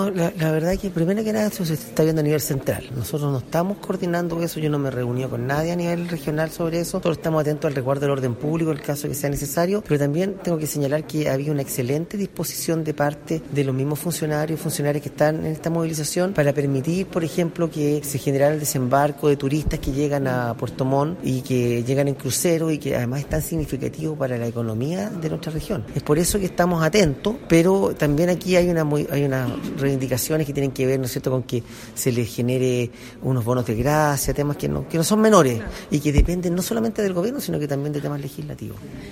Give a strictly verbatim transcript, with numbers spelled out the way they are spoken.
La, la verdad que primero que nada eso se está viendo a nivel central. Nosotros no estamos coordinando eso, yo no me he reunido con nadie a nivel regional sobre eso. Nosotros estamos atentos al resguardo del orden público, en el caso que sea necesario, pero también tengo que señalar que había una excelente disposición de parte de los mismos funcionarios y funcionarias que están en esta movilización para permitir, por ejemplo, que se generara el desembarco de turistas que llegan a Puerto Montt y que llegan en crucero y que además es tan significativo para la economía de nuestra región. Es por eso que estamos atentos, pero también aquí hay una muy, hay una indicaciones que tienen que ver, ¿no es cierto?, con que se les genere unos bonos de gracia, temas que no, que no son menores y que dependen no solamente del gobierno, sino que también de temas legislativos.